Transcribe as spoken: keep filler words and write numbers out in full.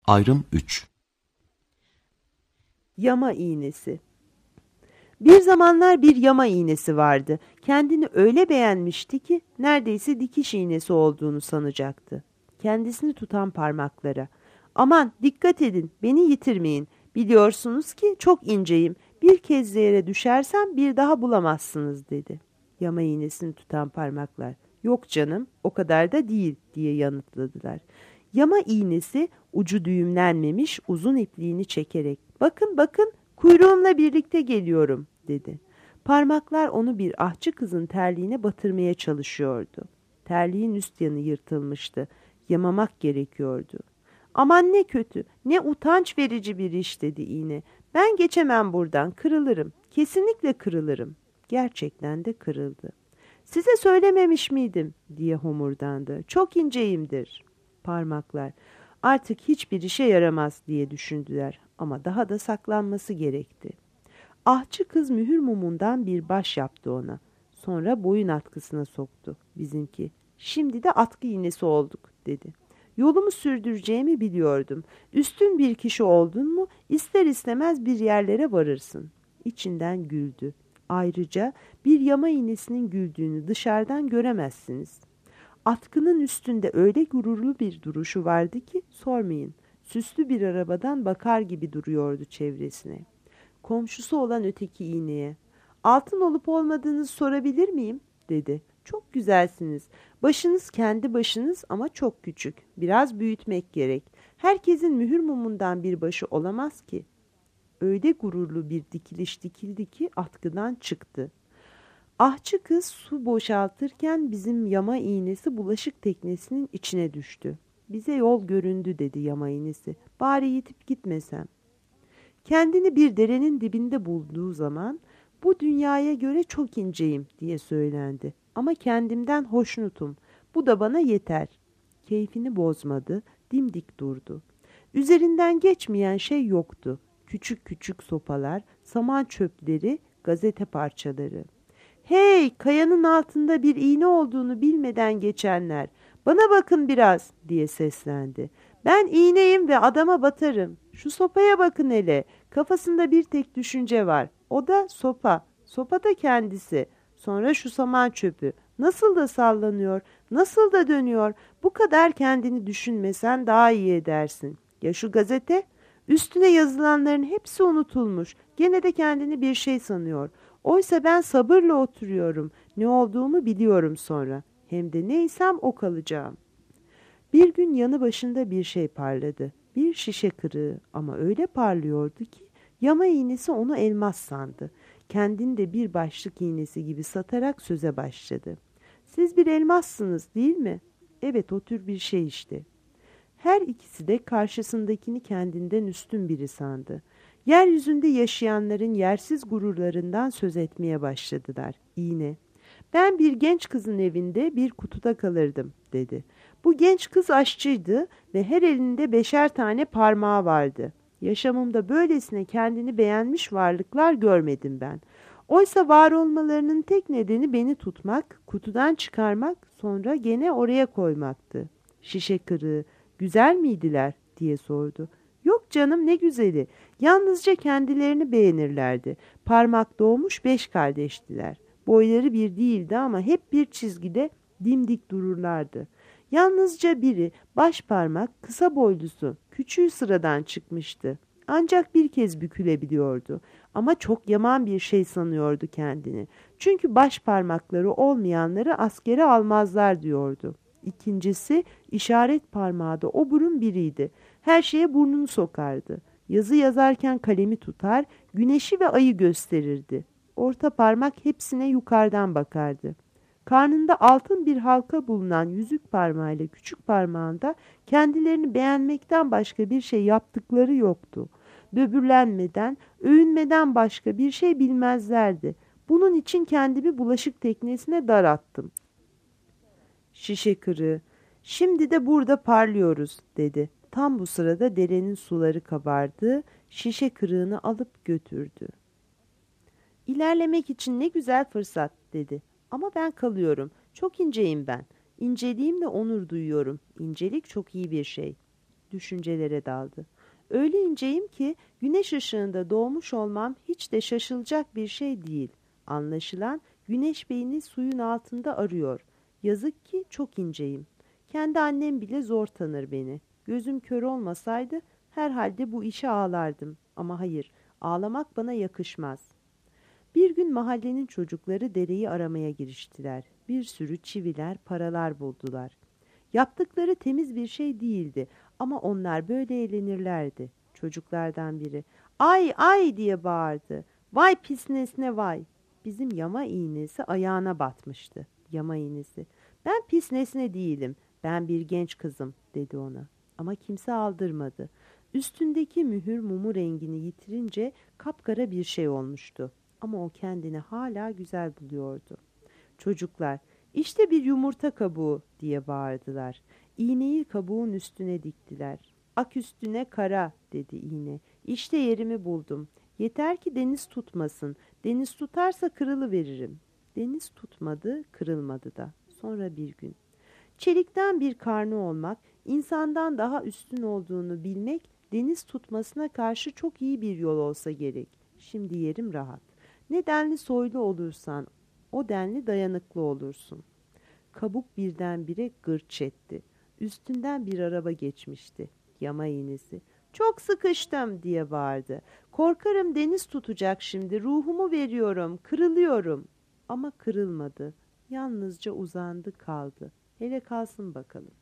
Ayrım üç. Yama iğnesi. Bir zamanlar bir yama iğnesi vardı. Kendini öyle beğenmişti ki neredeyse dikiş iğnesi olduğunu sanacaktı. Kendisini tutan parmaklara. "Aman dikkat edin, beni yitirmeyin. Biliyorsunuz ki çok inceyim. Bir kez yere düşersem bir daha bulamazsınız," dedi. Yama iğnesini tutan parmaklar. "Yok canım, o kadar da değil," diye yanıtladılar. Yama iğnesi ucu düğümlenmemiş uzun ipliğini çekerek "Bakın bakın, kuyruğumla birlikte geliyorum," dedi. Parmaklar onu bir ahçı kızın terliğine batırmaya çalışıyordu. Terliğin üst yanı yırtılmıştı. Yamamak gerekiyordu. "Aman ne kötü, ne utanç verici bir iş," dedi iğne. "Ben geçemem buradan, kırılırım. Kesinlikle kırılırım." Gerçekten de kırıldı. "Size söylememiş miydim?" diye homurdandı. "Çok inceyimdir." Parmaklar artık hiçbir işe yaramaz diye düşündüler ama daha da saklanması gerekti. Ahçı kız mühür mumundan bir baş yaptı ona. Sonra boyun atkısına soktu bizimki. "Şimdi de atkı iğnesi olduk," dedi. "Yolumu sürdüreceğimi biliyordum. Üstün bir kişi oldun mu ister istemez bir yerlere varırsın." İçinden güldü. Ayrıca bir yama iğnesinin güldüğünü dışarıdan göremezsiniz. Atkının üstünde öyle gururlu bir duruşu vardı ki sormayın. Süslü bir arabadan bakar gibi duruyordu çevresine. Komşusu olan öteki iğneye "Altın olup olmadığınızı sorabilir miyim?" dedi. "Çok güzelsiniz. Başınız kendi başınız ama çok küçük. Biraz büyütmek gerek. Herkesin mühür mumundan bir başı olamaz ki." Öyle gururlu bir dikiliş dikildi ki atkıdan çıktı. Ahçı kız su boşaltırken bizim yama iğnesi bulaşık teknesinin içine düştü. "Bize yol göründü," dedi yama iğnesi. "Bari yitip gitmesem." Kendini bir derenin dibinde bulduğu zaman "Bu dünyaya göre çok inceyim," diye söylendi. "Ama kendimden hoşnutum. Bu da bana yeter." Keyfini bozmadı, dimdik durdu. Üzerinden geçmeyen şey yoktu. Küçük küçük sopalar, saman çöpleri, gazete parçaları. "Hey, kayanın altında bir iğne olduğunu bilmeden geçenler, bana bakın biraz," diye seslendi. "Ben iğneyim ve adama batarım. Şu sopaya bakın hele. Kafasında bir tek düşünce var. O da sopa. Sopa da kendisi. Sonra şu saman çöpü. Nasıl da sallanıyor, nasıl da dönüyor. Bu kadar kendini düşünmesen daha iyi edersin. Ya şu gazete? Üstüne yazılanların hepsi unutulmuş. Gene de kendini bir şey sanıyor. Oysa ben sabırla oturuyorum. Ne olduğumu biliyorum sonra. Hem de neysem o kalacağım." Bir gün yanı başında bir şey parladı. Bir şişe kırığı ama öyle parlıyordu ki yama iğnesi onu elmas sandı. Kendini de bir başlık iğnesi gibi satarak söze başladı. "Siz bir elmassınız değil mi?" "Evet, o tür bir şey işte." Her ikisi de karşısındakini kendinden üstün biri sandı. Yeryüzünde yaşayanların yersiz gururlarından söz etmeye başladılar. İğne, "Ben bir genç kızın evinde bir kutuda kalırdım," dedi. "Bu genç kız aşçıydı ve her elinde beşer tane parmağı vardı. Yaşamımda böylesine kendini beğenmiş varlıklar görmedim ben. Oysa var olmalarının tek nedeni beni tutmak, kutudan çıkarmak, sonra gene oraya koymaktı." "Şişe kırığı, güzel miydiler?" diye sordu. "Yok canım, ne güzeli. Yalnızca kendilerini beğenirlerdi. Parmak doğmuş beş kardeştiler. Boyları bir değildi ama hep bir çizgide dimdik dururlardı. Yalnızca biri, baş parmak, kısa boylusu, küçüğü sıradan çıkmıştı. Ancak bir kez bükülebiliyordu ama çok yaman bir şey sanıyordu kendini. Çünkü baş parmakları olmayanları askere almazlar diyordu. İkincisi, işaret parmağı da o burun biriydi. Her şeye burnunu sokardı. Yazı yazarken kalemi tutar, güneşi ve ayı gösterirdi. Orta parmak hepsine yukarıdan bakardı. Karnında altın bir halka bulunan yüzük parmağıyla küçük parmağında kendilerini beğenmekten başka bir şey yaptıkları yoktu. Böbürlenmeden, övünmeden başka bir şey bilmezlerdi. Bunun için kendimi bulaşık teknesine dar attım." Şişe kırığı, "Şimdi de burada parlıyoruz," dedi. Tam bu sırada derenin suları kabardı, şişe kırığını alıp götürdü. "İlerlemek için ne güzel fırsat," dedi. "Ama ben kalıyorum. Çok inceyim ben. İnceliğimle onur duyuyorum. İncelik çok iyi bir şey." düşüncelere daldı. Öyle inceyim ki güneş ışığında doğmuş olmam hiç de şaşılacak bir şey değil. Anlaşılan güneş beyni suyun altında arıyor. Yazık ki çok inceyim. Kendi annem bile zor tanır beni. Gözüm kör olmasaydı herhalde bu işe ağlardım. Ama hayır, ağlamak bana yakışmaz. Bir gün mahallenin çocukları dereyi aramaya giriştiler. Bir sürü çiviler, paralar buldular. Yaptıkları temiz bir şey değildi ama onlar böyle eğlenirlerdi. Çocuklardan biri "Ay ay!" diye bağırdı. "Vay pis nesne vay!" Bizim yama iğnesi ayağına batmıştı. Yama iğnesi "Ben pis nesne değilim, ben bir genç kızım," dedi ona. Ama kimse aldırmadı. Üstündeki mühür mumu rengini yitirince kapkara bir şey olmuştu. Ama o kendini hala güzel buluyordu. Çocuklar, "İşte bir yumurta kabuğu," diye bağırdılar. İğneyi kabuğun üstüne diktiler. "Ak üstüne kara," dedi iğne. "İşte yerimi buldum. Yeter ki deniz tutmasın. Deniz tutarsa kırılıveririm." Deniz tutmadı, kırılmadı da. Sonra bir gün. Çelikten bir karnı olmak, insandan daha üstün olduğunu bilmek, deniz tutmasına karşı çok iyi bir yol olsa gerek. Şimdi yerim rahat. Ne denli soylu olursan, o denli dayanıklı olursun. Kabuk birdenbire gırç etti. Üstünden bir araba geçmişti. Yama iğnesi. "Çok sıkıştım," diye bağırdı. "Korkarım deniz tutacak şimdi. Ruhumu veriyorum, kırılıyorum." Ama kırılmadı. Yalnızca uzandı kaldı. Hele kalsın bakalım.